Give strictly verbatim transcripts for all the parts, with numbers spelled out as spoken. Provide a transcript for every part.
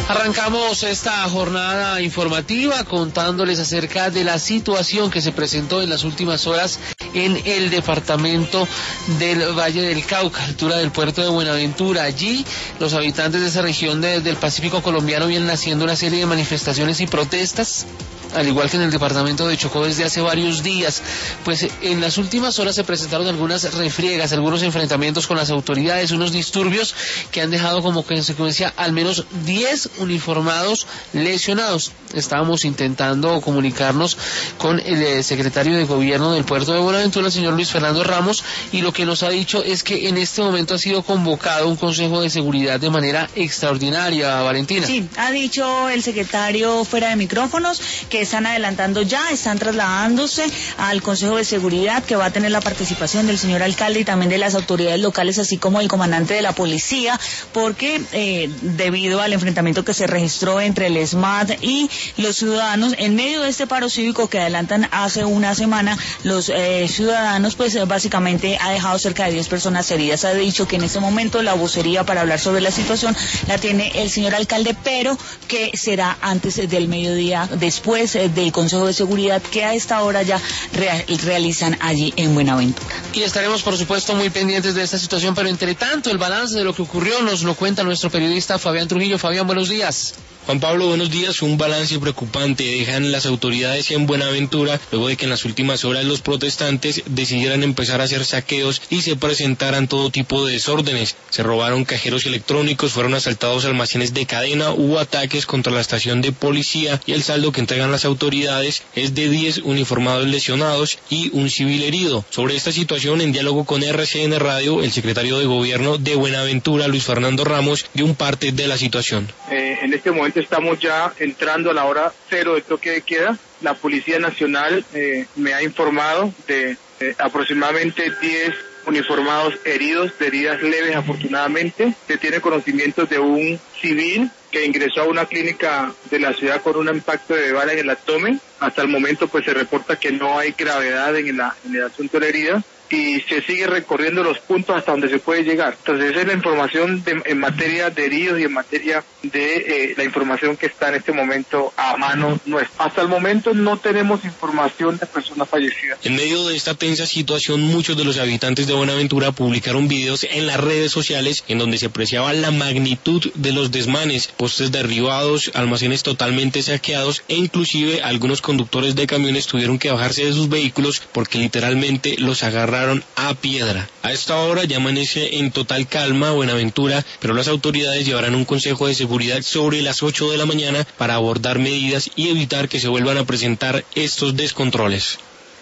Arrancamos esta jornada informativa contándoles acerca de la situación que se presentó en las últimas horas en el departamento del Valle del Cauca, altura del puerto de Buenaventura. Allí los habitantes de esa región de, del Pacífico colombiano vienen haciendo una serie de manifestaciones y protestas, al igual que en el departamento de Chocó desde hace varios días. Pues en las últimas horas se presentaron algunas refriegas, algunos enfrentamientos con las autoridades, unos disturbios que han dejado como consecuencia al menos diez uniformados lesionados. Estábamos intentando comunicarnos con el secretario de gobierno del puerto de Buenaventura, el señor Luis Fernando Ramos, y lo que nos ha dicho es que en este momento ha sido convocado un consejo de seguridad de manera extraordinaria. Valentina. Sí, ha dicho el secretario fuera de micrófonos que están adelantando ya, están trasladándose al Consejo de Seguridad, que va a tener la participación del señor alcalde y también de las autoridades locales, así como el comandante de la policía, porque eh, debido al enfrentamiento que se registró entre el ESMAD y los ciudadanos, en medio de este paro cívico que adelantan hace una semana, los eh, ciudadanos, pues básicamente ha dejado cerca de diez personas heridas. Ha dicho que en este momento la vocería para hablar sobre la situación la tiene el señor alcalde, pero que será antes del mediodía, después del Consejo de Seguridad que a esta hora ya real, realizan allí en Buenaventura. Y estaremos por supuesto muy pendientes de esta situación, pero entre tanto el balance de lo que ocurrió nos lo cuenta nuestro periodista Fabián Trujillo. Fabián, buenos días. Juan Pablo, buenos días. Un balance preocupante dejan las autoridades en Buenaventura luego de que en las últimas horas los protestantes decidieran empezar a hacer saqueos y se presentaran todo tipo de desórdenes. Se robaron cajeros electrónicos, fueron asaltados almacenes de cadena, hubo ataques contra la estación de policía y el saldo que entregan las autoridades es de diez uniformados lesionados y un civil herido. Sobre esta situación, en diálogo con R C N Radio, el secretario de gobierno de Buenaventura, Luis Fernando Ramos, dio un parte de la situación. Eh, en este momento estamos ya entrando a la hora cero de toque de queda. La Policía Nacional eh, me ha informado de eh, aproximadamente diez uniformados heridos, de heridas leves afortunadamente. Se tiene conocimiento de un civil que ingresó a una clínica de la ciudad con un impacto de bala en el abdomen. Hasta el momento pues se reporta que no hay gravedad en, la, en el asunto de la herida y se sigue recorriendo los puntos hasta donde se puede llegar. Entonces esa es la información de, en materia de heridos y en materia de eh, la información que está en este momento a mano nuestra. Hasta el momento no tenemos información de personas fallecidas. En medio de esta tensa situación, muchos de los habitantes de Buenaventura publicaron videos en las redes sociales en donde se apreciaba la magnitud de los desmanes, postes derribados, almacenes totalmente saqueados e inclusive algunos conductores de camiones tuvieron que bajarse de sus vehículos porque literalmente los agarraron a piedra. A esta hora ya amanece en total calma Buenaventura, pero las autoridades llevarán un consejo de seguridad sobre las ocho de la mañana para abordar medidas y evitar que se vuelvan a presentar estos descontroles.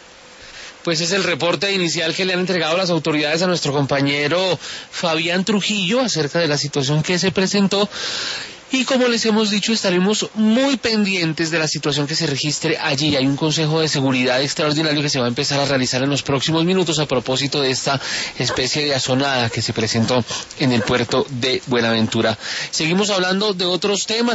Pues es el reporte inicial que le han entregado las autoridades a nuestro compañero Fabián Trujillo acerca de la situación que se presentó. Y como les hemos dicho, estaremos muy pendientes de la situación que se registre allí. Hay un consejo de seguridad extraordinario que se va a empezar a realizar en los próximos minutos a propósito de esta especie de asonada que se presentó en el puerto de Buenaventura. Seguimos hablando de otros temas.